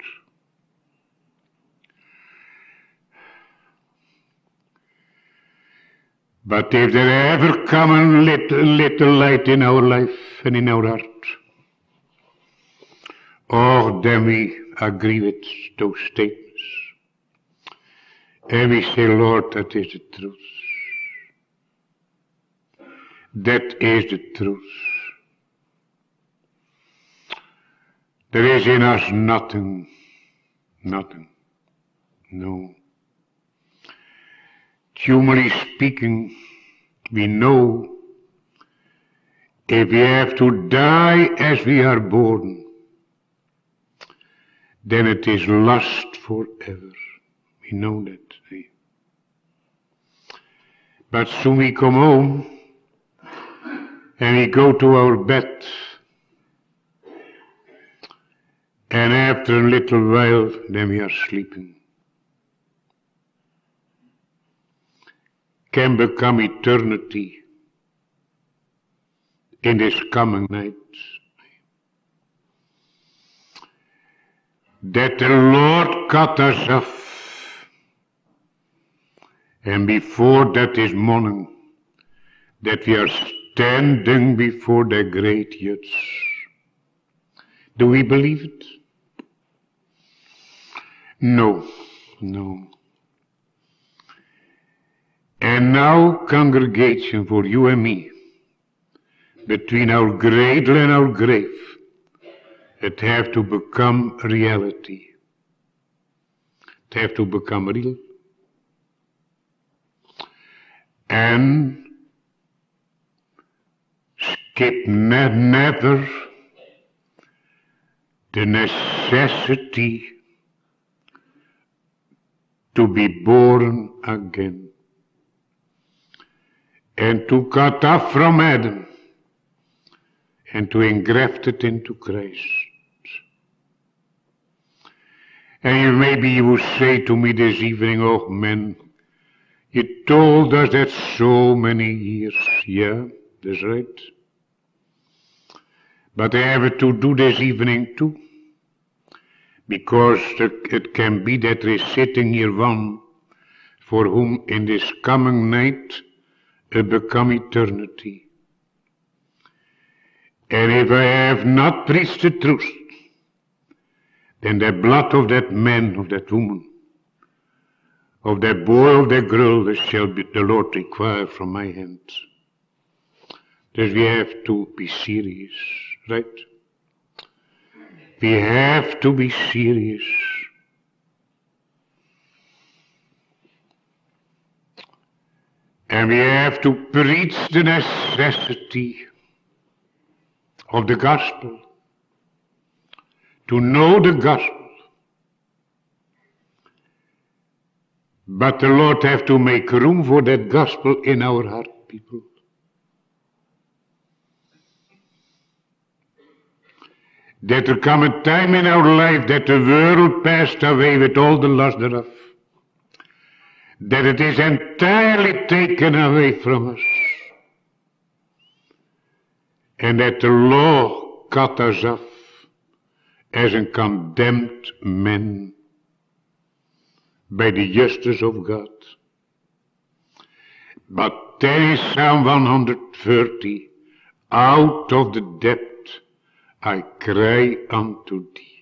But if there ever come a little, little light in our life and in our heart, oh, then we agree with those statements. And we say, Lord, that is the truth. That is the truth. There is in us nothing, nothing, no. Humanly speaking, we know if we have to die as we are born, then it is lost forever. We know that. Eh? But soon we come home and we go to our bed, and after a little while, then we are sleeping. Can become eternity in this coming night. That the Lord cut us off And before that is morning, that we are standing before the great judge. Do we believe it? No, no. And now, congregation, for you and me, between our cradle and our grave, it have to become reality. It have to become real. And skip ne never the necessity to be born again and to cut off from Adam and to engraft it into Christ. And you, maybe you will say to me this evening, oh man, you told us that so many years. Yeah, that's right. But I have to do this evening too. Because it can be that there is sitting here one for whom in this coming night it become eternity. And if I have not preached the truth, then the blood of that man, of that woman, of that boy, of that girl, that shall be the Lord require from my hands. Thus we have to be serious, right? We have to be serious. And we have to preach the necessity of the gospel. To know the gospel. But the Lord have to make room for that gospel in our heart, people. That there come a time in our life that the world passed away with all the lust thereof. That it is entirely taken away from us. And that the law cut us off as a condemned man by the justice of God. But there is Psalm one hundred thirty, out of the depth I cry unto thee.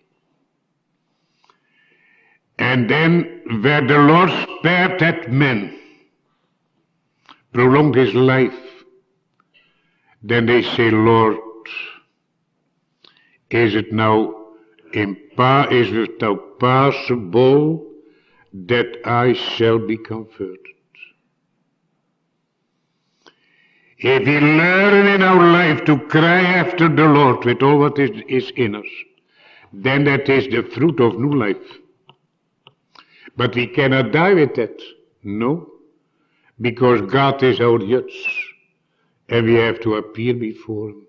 And then where the Lord spared that man, prolonged his life, then they say, Lord, is it now impa is it now possible that I shall be converted? If we learn in our life to cry after the Lord with all what is, is in us, then that is the fruit of new life. But we cannot die with that. No. Because God is our judge. And we have to appear before Him.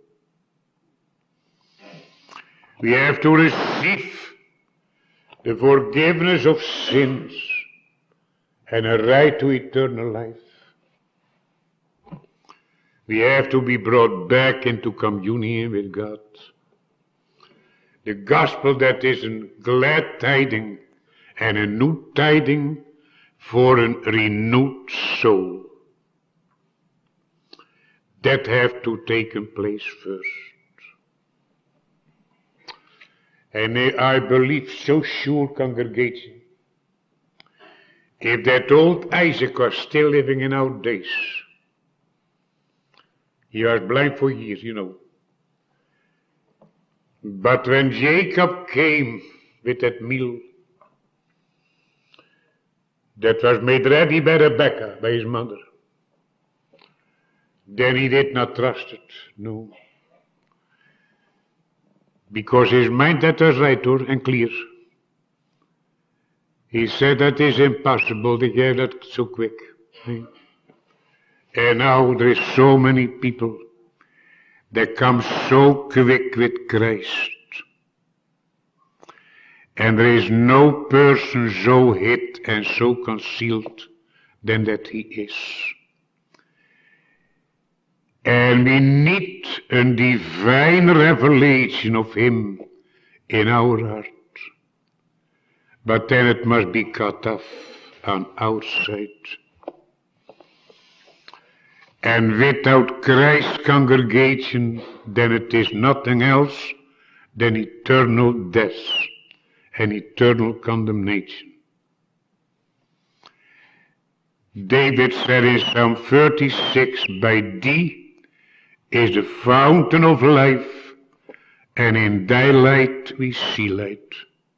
We have to receive the forgiveness of sins and a right to eternal life. We have to be brought back into communion with God. The gospel that is a glad tiding and a new tiding for a renewed soul. That have to take place first. And I believe so sure, congregation, if that old Isaac was still living in our days, he was blind for years, you know. But when Jacob came with that meal that was made ready by Rebekah, by his mother, then he did not trust it, no. Because his mind that was right and clear. He said that is impossible to get that so quick. And now there is so many people that come so quick with Christ. And there is no person so hid and so concealed than that he is. And we need a divine revelation of him in our heart. But then it must be cut off on outside. And without Christ's congregation, then it is nothing else than eternal death and eternal condemnation. David said in Psalm thirty-six, by thee is the fountain of life, and in thy light we see light.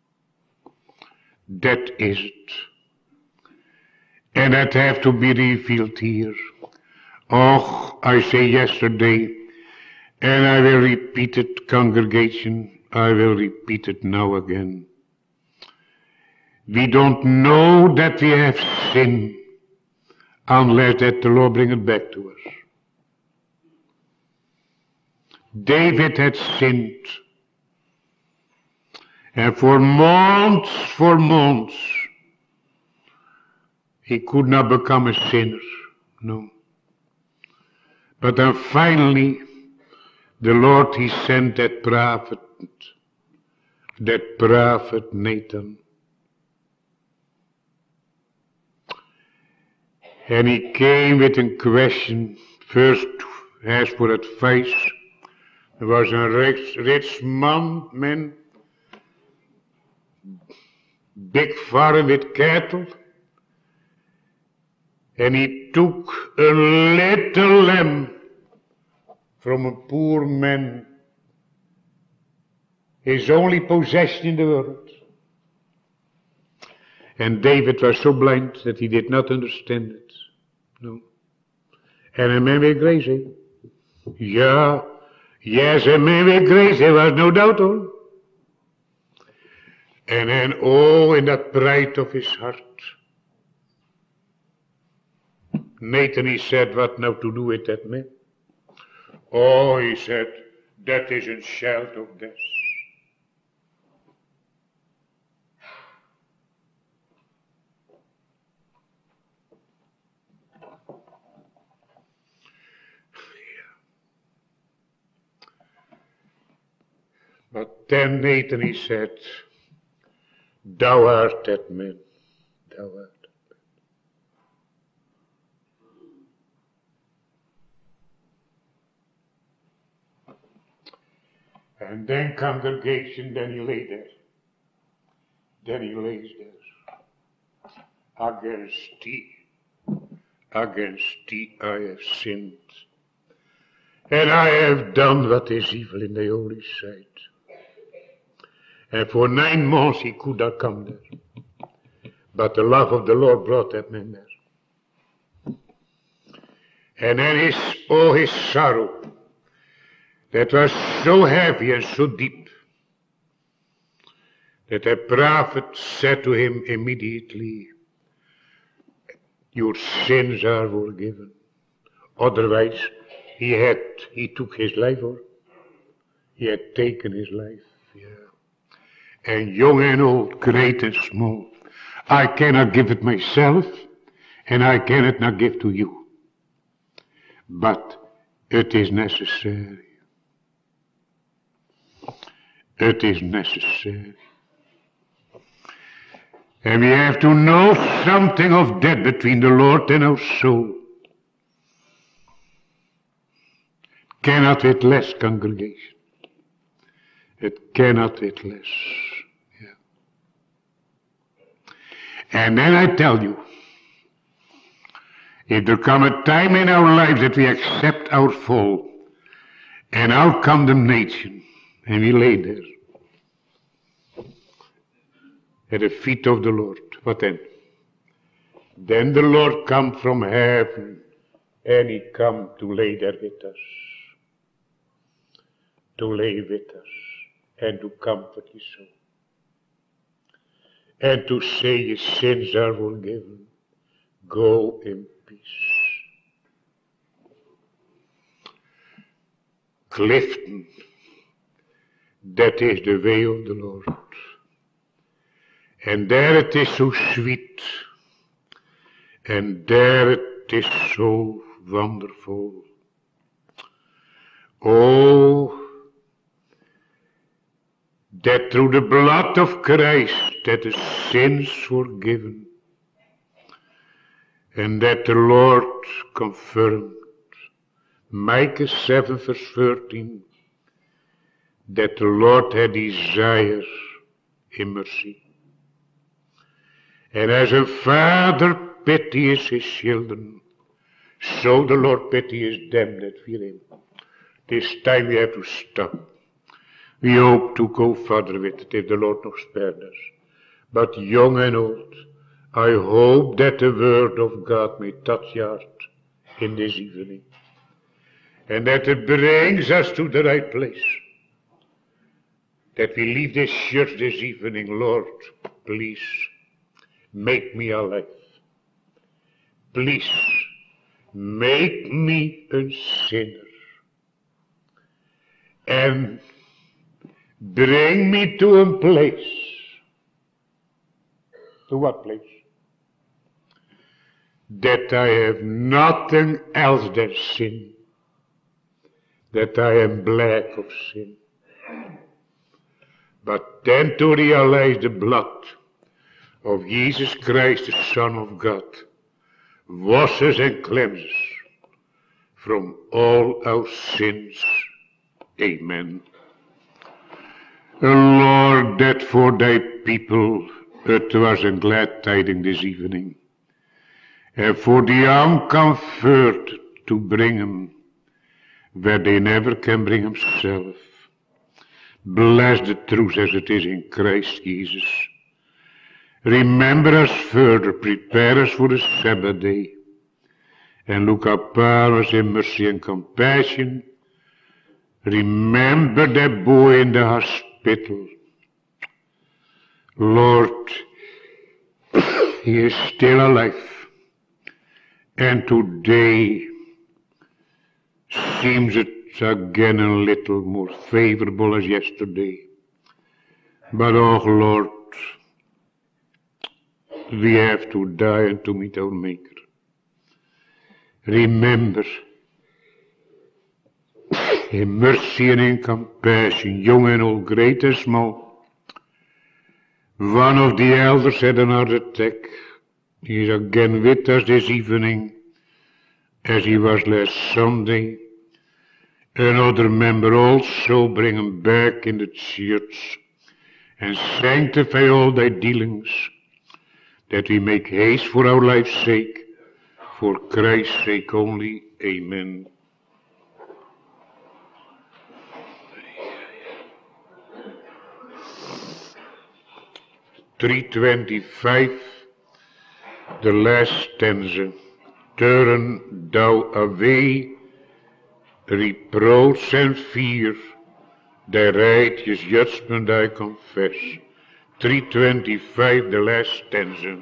That is it. And that have to be revealed here. Oh, I say yesterday, and I will repeat it, congregation, I will repeat it now again. We don't know that we have sinned unless that the Lord bring it back to us. David had sinned, and for months, for months, he could not become a sinner, no. But then finally, the Lord, he sent that prophet, that prophet Nathan. And he came with a question, first asked for advice. There was a rich, rich man, man, big farm with cattle. And he took a little lamb from a poor man, his only possession in the world. And David was so blind that he did not understand it. No. And a man with grace, eh? Yeah, yes, a man with grace, there was no doubt on. And then, oh, in that pride of his heart, Nathan, he said, what now to do with that man? Oh, he said, that is a child of death. But then Nathan, he said, thou art that man, thou art. And then congregation, then he lay there. Then he lays there. Against thee, against thee I have sinned. And I have done what is evil in thy holy sight. And for nine months he could not come there. But the love of the Lord brought that man there. And then his, oh, his sorrow, that was so heavy and so deep, that the prophet said to him immediately, your sins are forgiven. Otherwise, he had, he took his life, or he had taken his life, yeah. And young and old, great and small, I cannot give it myself, and I cannot not give to you. But it is necessary. It is necessary. And we have to know something of that between the Lord and our soul. Cannot with less, congregation. It cannot with less. Yeah. And then I tell you, if there come a time in our lives that we accept our fall and our condemnation, and we lay there at the feet of the Lord, what then? Then the Lord come from heaven, and he come to lay there with us. To lay with us, and to comfort his soul. And to say his sins are forgiven. Go in peace. Clifton, that is the way of the Lord. And there it is so sweet. And there it is so wonderful. Oh, that through the blood of Christ that the sins forgiven, and that the Lord confirmed Micah seven verse thirteen, that the Lord had desire in mercy. And as a father pities his children, so the Lord pities them that fear him. This time we have to stop. We hope to go further with it if the Lord nog spared us. But young and old, I hope that the word of God may touch your heart in this evening. And that it brings us to the right place. That we leave this church this evening, Lord, please make me alive. Please make me a sinner. And bring me to a place. To what place? That I have nothing else than sin. That I am black of sin. But then to realize the blood of Jesus Christ, the Son of God, washes and cleanses from all our sins. Amen. Lord, that for thy people it was a glad tiding this evening, and for the uncomfort to bring them where they never can bring themselves. Bless the truth as it is in Christ Jesus. Remember us further, prepare us for the Sabbath day, and look upon us in mercy and compassion. Remember that boy in the hospital. Lord, he is still alive, and today seems it again a little more favorable as yesterday. But oh Lord, we have to die and to meet our Maker. Remember, in mercy and in compassion, young and old, great and small, one of the elders had an heart attack. He is again with us this evening, as he was last Sunday. Another member also bring him back in the church, and sanctify all thy dealings, that we make haste for our life's sake, for Christ's sake only. Amen. three twenty-five, the last stanza. Turn thou away reproach and fear, thy righteous judgment I confess. three twenty-five, the last stanza.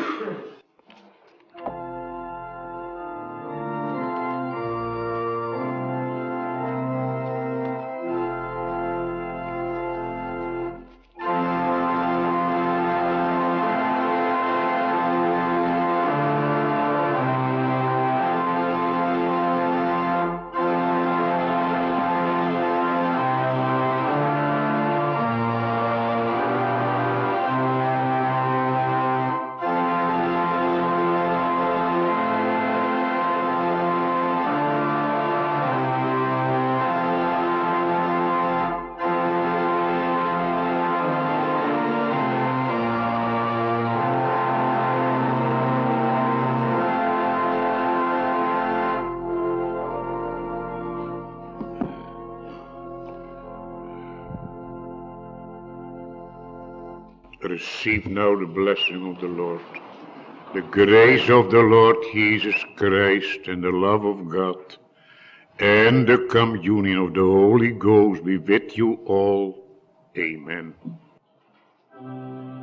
Receive now the blessing of the Lord. The grace of the Lord Jesus Christ and the love of God and the communion of the Holy Ghost be with you all. Amen.